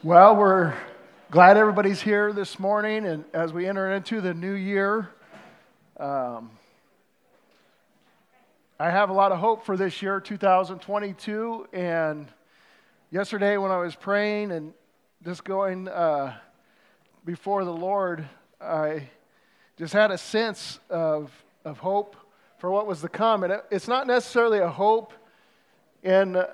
Well, we're glad everybody's here this morning, and as we enter into the new year, I have a lot of hope for this year, 2022, and yesterday when I was praying and just going before the Lord, I just had a sense of hope for what was to come, and it's not necessarily a hope in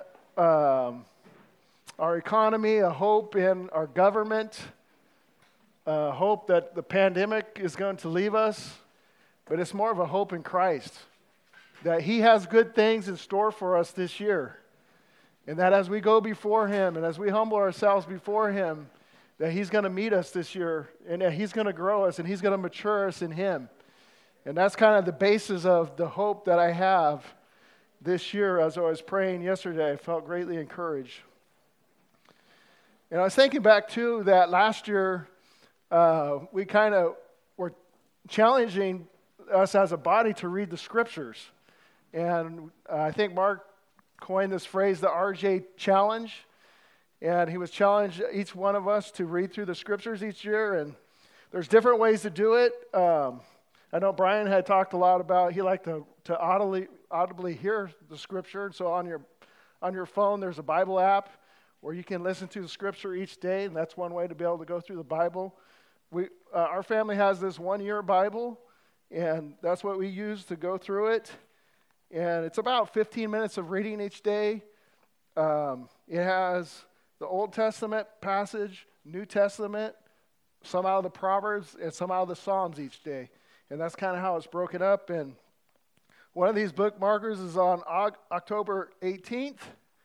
our economy, a hope in our government, a hope that the pandemic is going to leave us, but it's more of a hope in Christ, that He has good things in store for us this year, and that as we go before Him and as we humble ourselves before Him, that He's going to meet us this year, and that He's going to grow us, and He's going to mature us in Him. And that's kind of the basis of the hope that I have this year. As I was praying yesterday, I felt greatly encouraged. And I was thinking back, too, that last year we kind of were challenging us as a body to read the Scriptures. And I think Mark coined this phrase, the RJ Challenge. And he was challenged each one of us to read through the Scriptures each year. And there's different ways to do it. I know Brian had talked a lot about he liked to audibly hear the Scripture. So on your phone, there's a Bible app where you can listen to the Scripture each day, and that's one way to be able to go through the Bible. Our family has this one-year Bible, and that's what we use to go through it. And it's about 15 minutes of reading each day. It has the Old Testament passage, New Testament, some out of the Proverbs, and some out of the Psalms each day. And that's kind of how it's broken up. And one of these bookmarkers is on October 18th.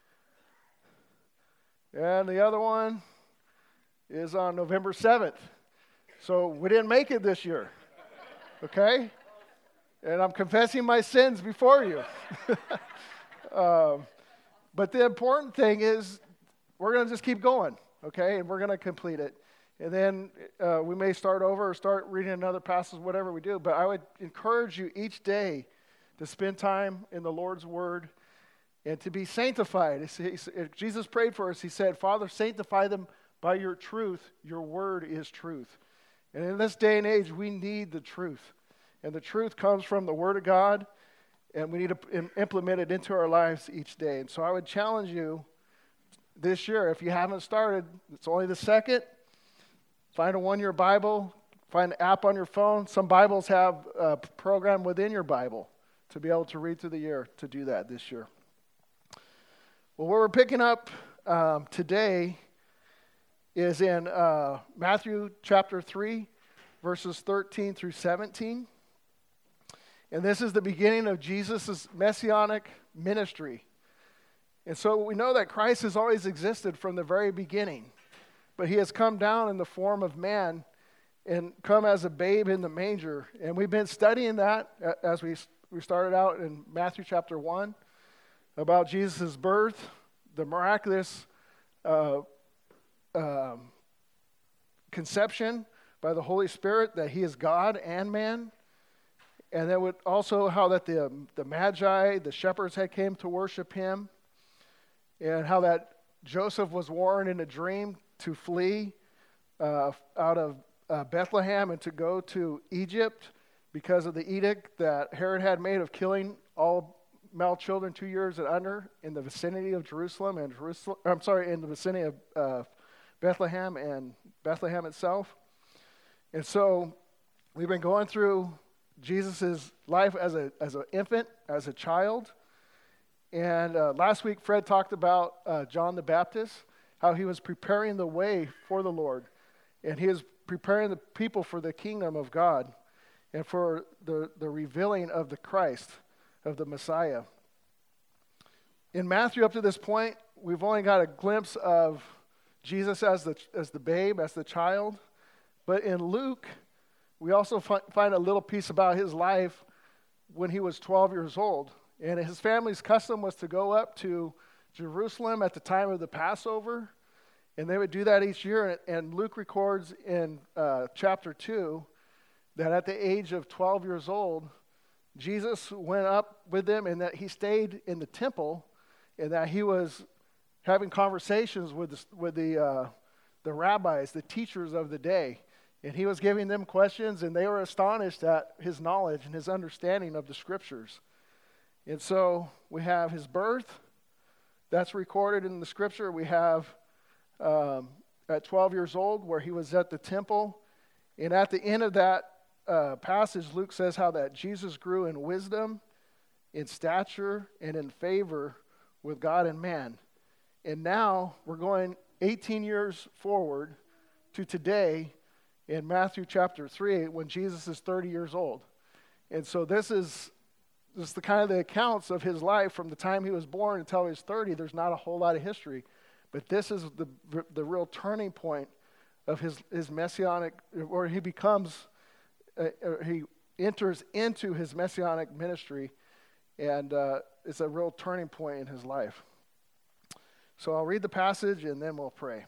And the other one is on November 7th. So we didn't make it this year, okay? And I'm confessing my sins before you. But the important thing is we're going to just keep going, okay? And we're going to complete it. And then we may start over or start reading another passage, whatever we do. But I would encourage you each day to spend time in the Lord's Word and to be sanctified. Jesus prayed for us. He said, Father, sanctify them by your truth. Your word is truth. And in this day and age, we need the truth. And the truth comes from the Word of God, and we need to implement it into our lives each day. And so I would challenge you this year, if you haven't started, it's only the second, find a one-year Bible, find an app on your phone. Some Bibles have a program within your Bible to be able to read through the year, to do that this year. Well, where we're picking up today is in Matthew chapter 3, verses 13 through 17. And this is the beginning of Jesus' messianic ministry. And so we know that Christ has always existed from the very beginning, but He has come down in the form of man and come as a babe in the manger. And we've been studying that as we started out in Matthew chapter 1. About Jesus' birth, the miraculous conception by the Holy Spirit that He is God and man, and then also how that the Magi, the shepherds, had came to worship Him, and how that Joseph was warned in a dream to flee out of Bethlehem and to go to Egypt because of the edict that Herod had made of killing all male children 2 years and under in the vicinity of Jerusalem in the vicinity of Bethlehem and Bethlehem itself. And so we've been going through Jesus' life as an infant, as a child. And last week Fred talked about John the Baptist, how he was preparing the way for the Lord. And he is preparing the people for the kingdom of God and for the revealing of the Christ, of the Messiah. In Matthew, up to this point, we've only got a glimpse of Jesus as the babe, as the child. But in Luke, we also find a little piece about his life when he was 12 years old. And his family's custom was to go up to Jerusalem at the time of the Passover. And they would do that each year. And Luke records in chapter 2 that at the age of 12 years old, Jesus went up with them and that He stayed in the temple and that He was having conversations with the the rabbis, the teachers of the day. And he was giving them questions, and they were astonished at his knowledge and his understanding of the scriptures. And so we have his birth. That's recorded in the scripture. We have at 12 years old where he was at the temple. And at the end of that passage, Luke says how that Jesus grew in wisdom, in stature, and in favor with God and man. And now we're going 18 years forward to today in Matthew chapter 3 when Jesus is 30 years old. And so this is the kind of the accounts of his life from the time he was born until he was 30. There's not a whole lot of history. But this is the real turning point of his messianic, or he becomes, he enters into his messianic ministry, and it's a real turning point in his life. So I'll read the passage and then we'll pray.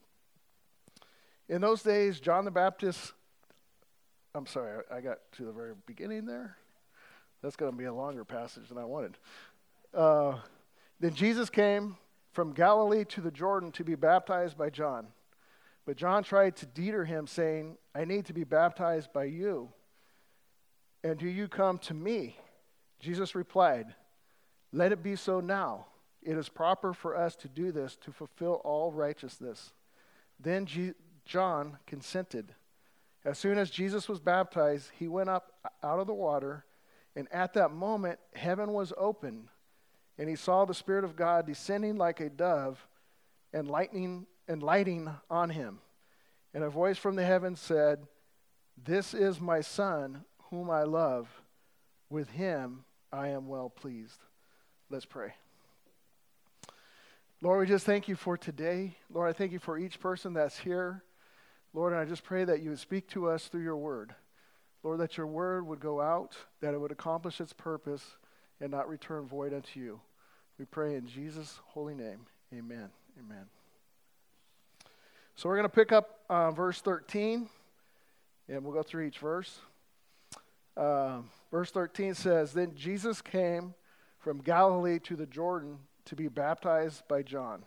In those days, John the Baptist, I'm sorry, I got to the very beginning there. That's going to be a longer passage than I wanted. Then Jesus came from Galilee to the Jordan to be baptized by John. But John tried to deter him, saying, I need to be baptized by you, and do you come to me? Jesus replied, let it be so now. It is proper for us to do this to fulfill all righteousness. Then John consented. As soon as Jesus was baptized, he went up out of the water, and at that moment heaven was opened, and he saw the Spirit of God descending like a dove and lighting on him. And a voice from the heavens said, this is my Son, whom I love. With him I am well pleased. Let's pray. Lord, we just thank you for today. Lord, I thank you for each person that's here. Lord, and I just pray that you would speak to us through your word. Lord, that your word would go out, that it would accomplish its purpose and not return void unto you. We pray in Jesus' holy name. Amen. Amen. So we're going to pick up verse 13, and we'll go through each verse. Verse 13 says, then Jesus came from Galilee to the Jordan to be baptized by John.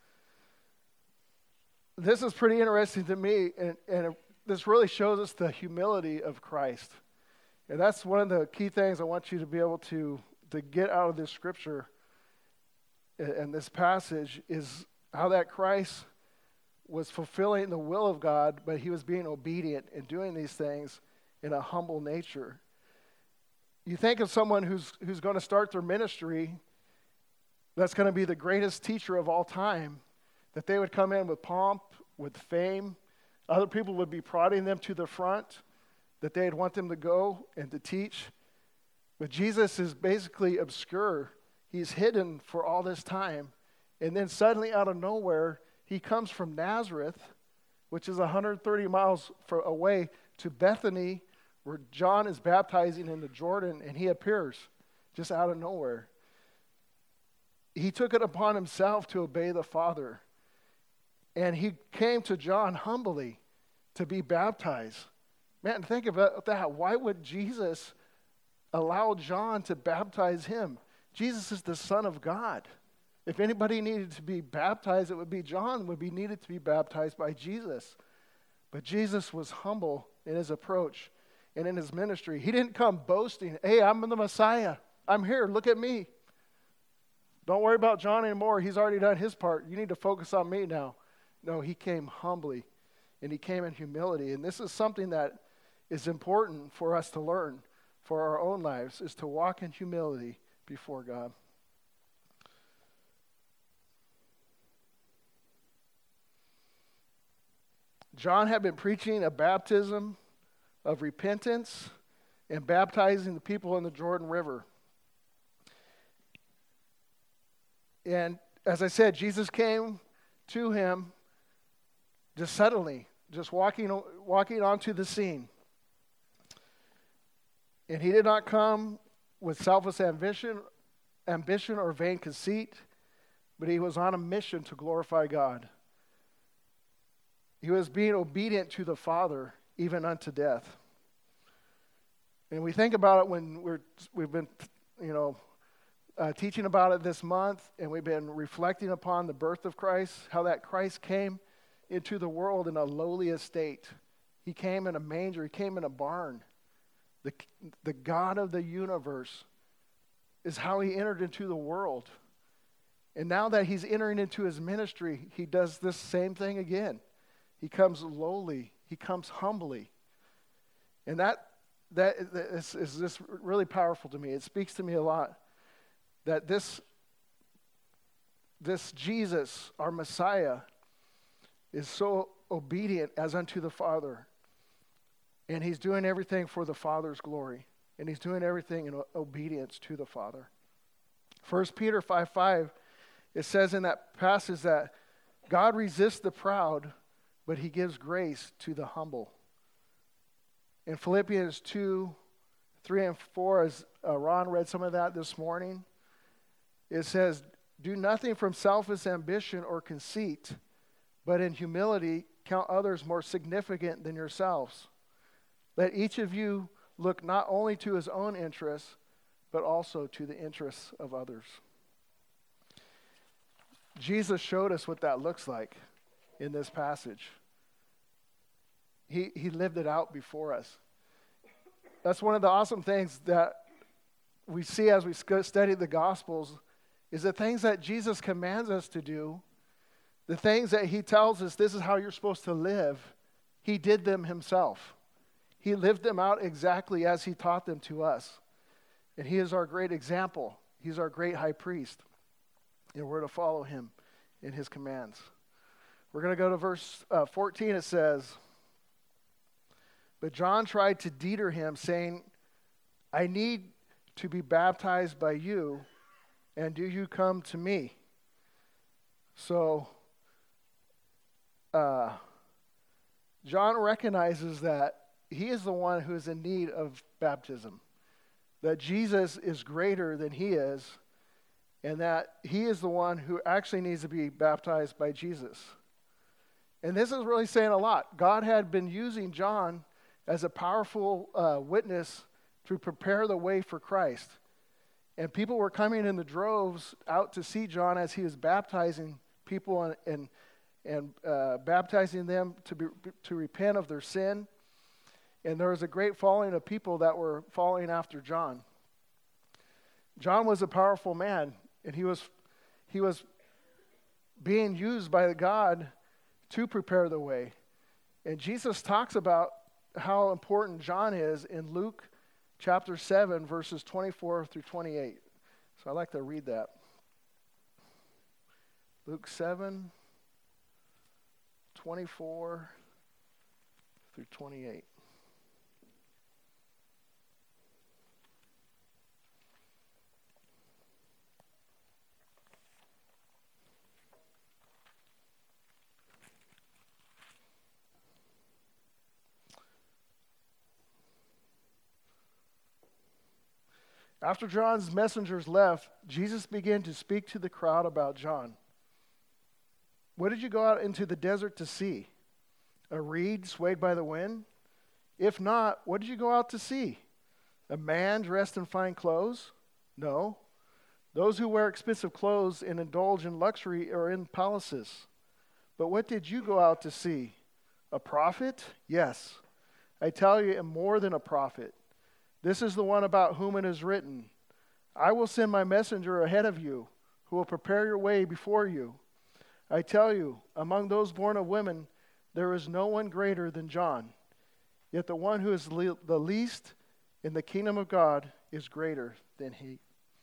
This is pretty interesting to me, and this really shows us the humility of Christ. And that's one of the key things I want you to be able to get out of this scripture and this passage is how that Christ was fulfilling the will of God, but he was being obedient and doing these things in a humble nature. You think of someone who's going to start their ministry that's going to be the greatest teacher of all time, that they would come in with pomp, with fame. Other people would be prodding them to the front, that they'd want them to go and to teach. But Jesus is basically obscure. He's hidden for all this time. And then suddenly out of nowhere, he comes from Nazareth, which is 130 miles away, to Bethany, where John is baptizing in the Jordan, and he appears just out of nowhere. He took it upon himself to obey the Father. And he came to John humbly to be baptized. Man, think about that. Why would Jesus allow John to baptize him? Jesus is the Son of God. If anybody needed to be baptized, it would be John would be needed to be baptized by Jesus. But Jesus was humble in his approach and in his ministry. He didn't come boasting, hey, I'm the Messiah. I'm here. Look at me. Don't worry about John anymore. He's already done his part. You need to focus on me now. No, he came humbly, and he came in humility. And this is something that is important for us to learn for our own lives, is to walk in humility before God. John had been preaching a baptism of repentance and baptizing the people in the Jordan River. And as I said, Jesus came to him just suddenly, just walking onto the scene. And he did not come with selfish ambition or vain conceit, but he was on a mission to glorify God. He was being obedient to the Father, even unto death. And we think about it when we've been, teaching about it this month, and we've been reflecting upon the birth of Christ, how that Christ came into the world in a lowly estate. He came in a manger. He came in a barn. The God of the universe is how he entered into the world. And now that he's entering into his ministry, he does this same thing again. He comes lowly. He comes humbly. And that is just really powerful to me. It speaks to me a lot that this Jesus, our Messiah, is so obedient as unto the Father. And he's doing everything for the Father's glory. And he's doing everything in obedience to the Father. 1 Peter 5:5, it says in that passage that God resists the proud, but he gives grace to the humble. In Philippians 2:3 and 4, as Ron read some of that this morning, it says, do nothing from selfish ambition or conceit, but in humility count others more significant than yourselves. Let each of you look not only to his own interests, but also to the interests of others. Jesus showed us what that looks like in this passage. He lived it out before us. That's one of the awesome things that we see as we study the Gospels, is the things that Jesus commands us to do, the things that he tells us this is how you're supposed to live, he did them himself. He lived them out exactly as he taught them to us. And he is our great example. He's our great high priest. And we're to follow him in his commands. We're going to go to verse 14. It says, but John tried to deter him, saying, I need to be baptized by you, and do you come to me? So, John recognizes that he is the one who is in need of baptism, that Jesus is greater than he is, and that he is the one who actually needs to be baptized by Jesus. And this is really saying a lot. God had been using John as a powerful witness to prepare the way for Christ. And people were coming in the droves out to see John as he was baptizing people and baptizing them to repent of their sin. And there was a great following of people that were following after John. John was a powerful man, and he was being used by God to prepare the way. And Jesus talks about how important John is in Luke chapter 7, verses 24 through 28. So I'd like to read that. Luke 7, 24 through 28. After John's messengers left, Jesus began to speak to the crowd about John. What did you go out into the desert to see? A reed swayed by the wind? If not, what did you go out to see? A man dressed in fine clothes? No. Those who wear expensive clothes and indulge in luxury are in palaces. But what did you go out to see? A prophet? Yes. I tell you, and more than a prophet. This is the one about whom it is written, I will send my messenger ahead of you, who will prepare your way before you. I tell you, among those born of women, there is no one greater than John. Yet the one who is the least in the kingdom of God is greater than he.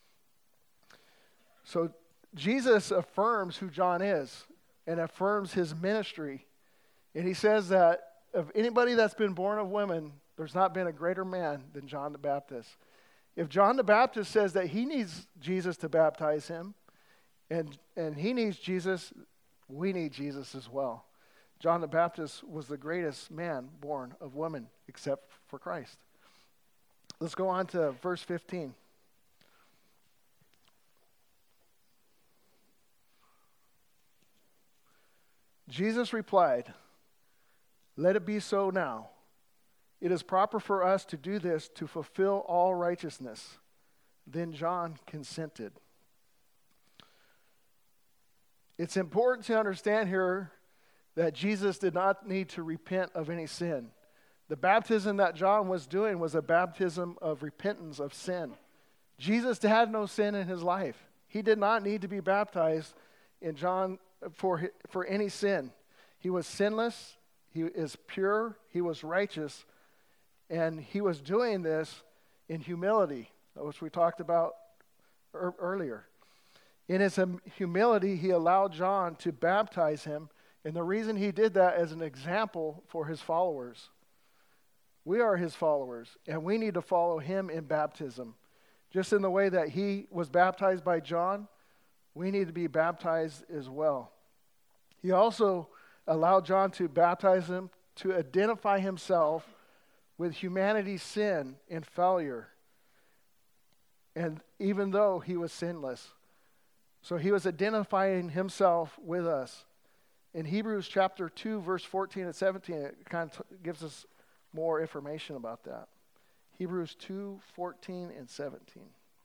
So Jesus affirms who John is and affirms his ministry. And he says that of anybody that's been born of women, there's not been a greater man than John the Baptist. If John the Baptist says that he needs Jesus to baptize him, and he needs Jesus, we need Jesus as well. John the Baptist was the greatest man born of woman, except for Christ. Let's go on to verse 15. Jesus replied, let it be so now. It is proper for us to do this to fulfill all righteousness. Then John consented. It's important to understand here that Jesus did not need to repent of any sin. The baptism that John was doing was a baptism of repentance of sin. Jesus had no sin in his life. He did not need to be baptized in John for any sin. He was sinless, he is pure, he was righteous, and he was doing this in humility, which we talked about earlier. In his humility, he allowed John to baptize him, and the reason he did that as an example for his followers. We are his followers, and we need to follow him in baptism. Just in the way that he was baptized by John, we need to be baptized as well. He also allowed John to baptize him to identify himself with humanity's sin and failure, and even though he was sinless. So he was identifying himself with us. In Hebrews chapter 2, verse 14 and 17, it kind of gives us more information about that. Hebrews 2, 14 and 17.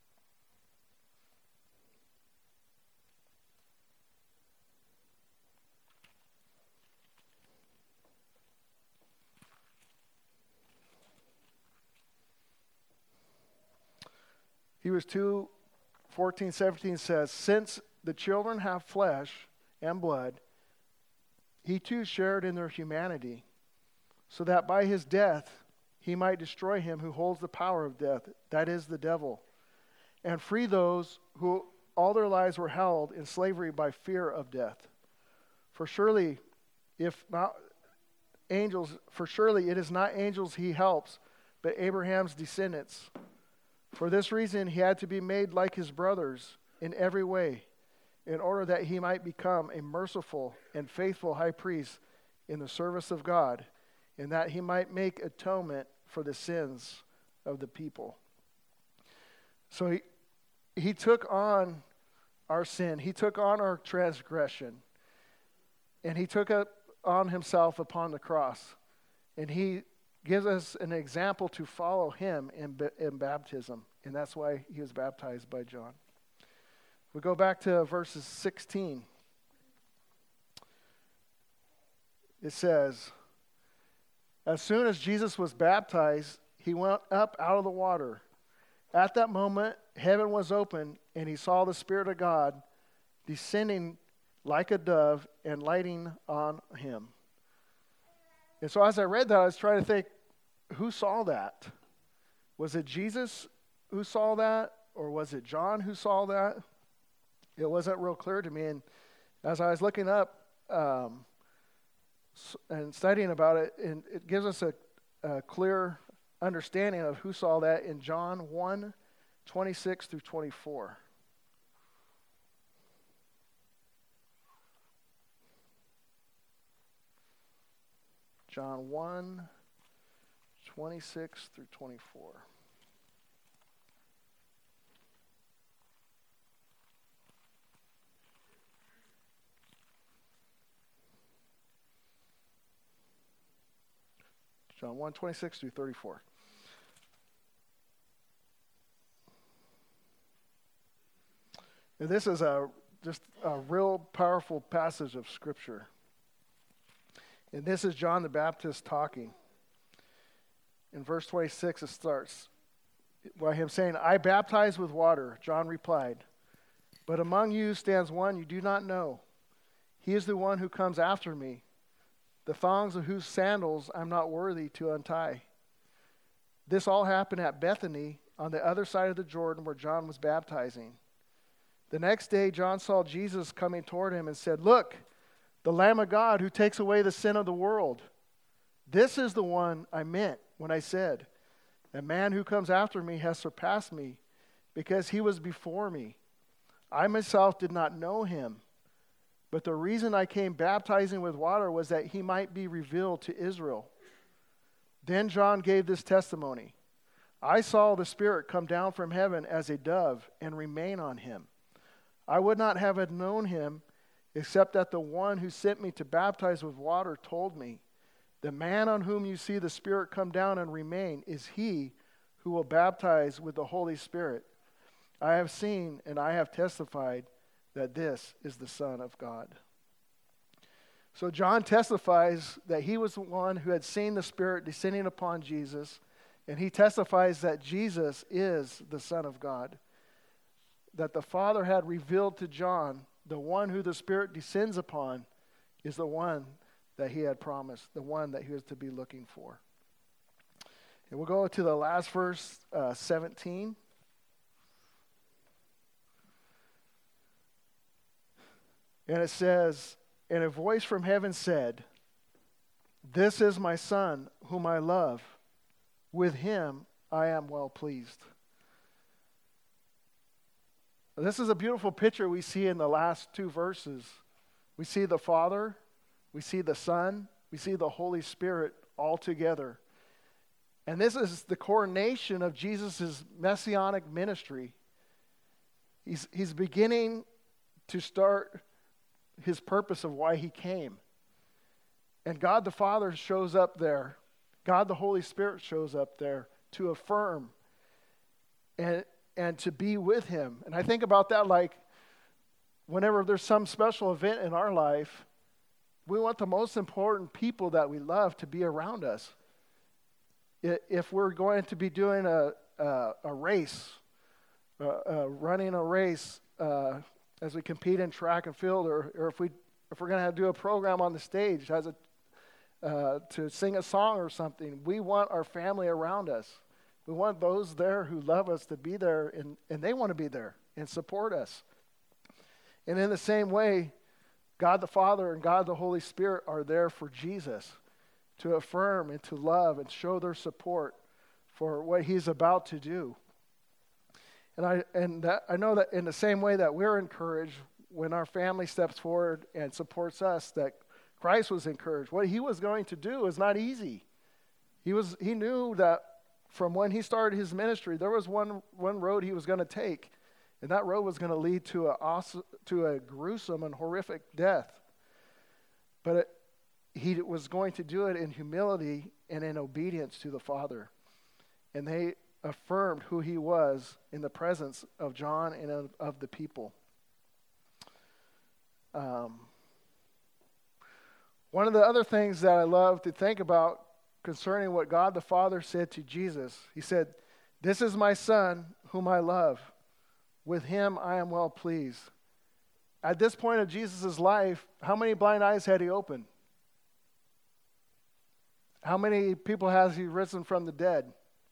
Hebrews 2, 14, 17 says, since the children have flesh and blood, he too shared in their humanity, so that by his death he might destroy him who holds the power of death, that is the devil, and free those who all their lives were held in slavery by fear of death. For surely it is not angels he helps, but Abraham's descendants. For this reason he had to be made like his brothers in every way, in order that he might become a merciful and faithful high priest in the service of God, and that he might make atonement for the sins of the people. So he took on our sin. He took on our transgression. And he took it on himself upon the cross. And he gives us an example to follow him in baptism. And that's why he was baptized by John. We go back to verses 16. It says, as soon as Jesus was baptized, he went up out of the water. At that moment, heaven was open, and he saw the Spirit of God descending like a dove and lighting on him. And so as I read that, I was trying to think, who saw that? Was it Jesus who saw that, or was it John who saw that? It wasn't real clear to me. And as I was looking up and studying about it, and it gives us a clear understanding of who saw that in John 1, 26 through 24. John 1, 26 through 24. John 1, 26 through 34. And this is just a real powerful passage of Scripture. And this is John the Baptist talking. In verse 26, it starts by him saying, I baptize with water. John replied, but among you stands one you do not know. He is the one who comes after me, the thongs of whose sandals I'm not worthy to untie. This all happened at Bethany on the other side of the Jordan where John was baptizing. The next day, John saw Jesus coming toward him and said, look, the Lamb of God who takes away the sin of the world. This is the one I meant when I said, a man who comes after me has surpassed me because he was before me. I myself did not know him, but the reason I came baptizing with water was that he might be revealed to Israel. Then John gave this testimony. I saw the Spirit come down from heaven as a dove and remain on him. I would not have known him except that the one who sent me to baptize with water told me, the man on whom you see the Spirit come down and remain is he who will baptize with the Holy Spirit. I have seen and I have testified that this is the Son of God. So John testifies that he was the one who had seen the Spirit descending upon Jesus, and he testifies that Jesus is the Son of God, that the Father had revealed to John, the one who the Spirit descends upon is the one that he had promised, the one that he was to be looking for. And we'll go to the last verse, 17. And it says, "And a voice from heaven said, 'This is my Son, whom I love. With him I am well pleased.'" This is a beautiful picture we see in the last two verses. We see the Father, we see the Son, we see the Holy Spirit all together. And this is the coronation of Jesus' messianic ministry. He's beginning to start his purpose of why he came. And God the Father shows up there. God the Holy Spirit shows up there to affirm and to be with him. And I think about that like whenever there's some special event in our life, we want the most important people that we love to be around us. If we're going to be doing a race, running a race as we compete in track and field, or if we're going to do a program on the stage to sing a song or something, we want our family around us. We want those there who love us to be there, and they want to be there and support us. And in the same way, God the Father and God the Holy Spirit are there for Jesus to affirm and to love and show their support for what he's about to do. And I know that in the same way that we're encouraged when our family steps forward and supports us, that Christ was encouraged. What he was going to do is not easy. He knew that from when he started his ministry, there was one road he was going to take, and that road was going to lead to a gruesome and horrific death. But he was going to do it in humility and in obedience to the Father. And they affirmed who he was in the presence of John and of the people. One of the other things that I love to think about concerning what God the Father said to Jesus, he said, "This is my Son whom I love. With him I am well pleased." At this point of Jesus' life, how many blind eyes had he opened? How many people has he risen from the dead?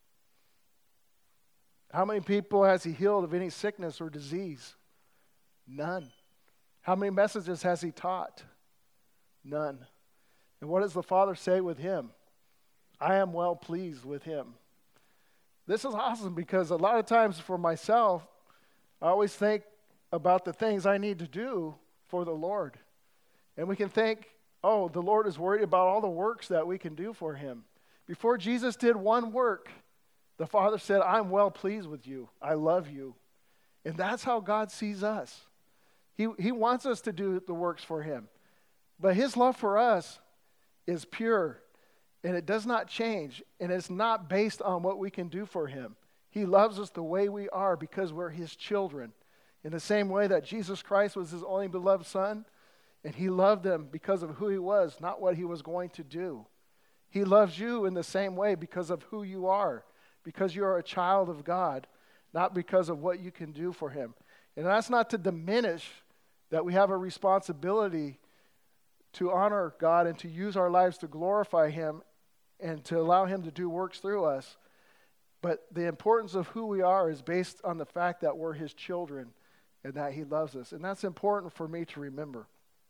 How many people has he healed of any sickness or disease? None. How many messages has he taught? None. And what does the Father say with him? I am well pleased with him. This is awesome because a lot of times for myself, I always think about the things I need to do for the Lord. And we can think, oh, the Lord is worried about all the works that we can do for him. Before Jesus did one work, the Father said, I'm well pleased with you. I love you. And that's how God sees us. He wants us to do the works for him. But his love for us is pure, and it does not change, and it's not based on what we can do for him. He loves us the way we are because we're his children. In the same way that Jesus Christ was his only beloved Son, and he loved them because of who he was, not what he was going to do. He loves you in the same way because of who you are, because you are a child of God, not because of what you can do for him. And that's not to diminish that we have a responsibility to honor God and to use our lives to glorify him and to allow him to do works through us. But the importance of who we are is based on the fact that we're his children and that he loves us. And that's important for me to remember.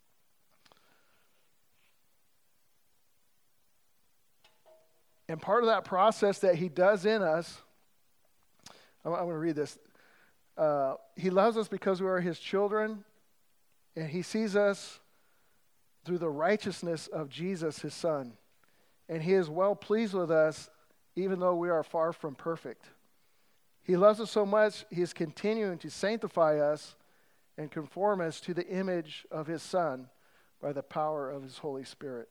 And part of that process that he does in us, I'm going to read this. He loves us because we are his children, and he sees us through the righteousness of Jesus, his Son. And he is well pleased with us, even though we are far from perfect. He loves us so much, he is continuing to sanctify us and conform us to the image of his Son by the power of his Holy Spirit.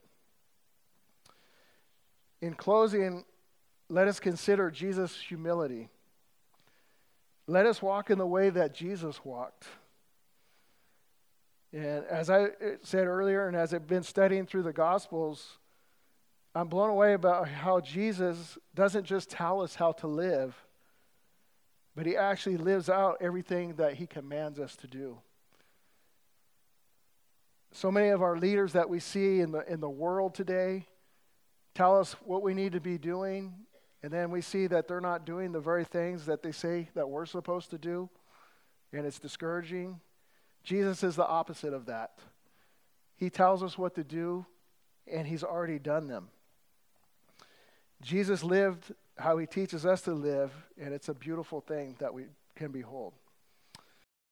In closing, let us consider Jesus' humility. Let us walk in the way that Jesus walked. And as I said earlier, and as I've been studying through the Gospels, I'm blown away about how Jesus doesn't just tell us how to live, but he actually lives out everything that he commands us to do. So many of our leaders that we see in the world today tell us what we need to be doing, and then we see that they're not doing the very things that they say that we're supposed to do, and it's discouraging. Jesus is the opposite of that. He tells us what to do, and he's already done them. Jesus lived how he teaches us to live, and it's a beautiful thing that we can behold.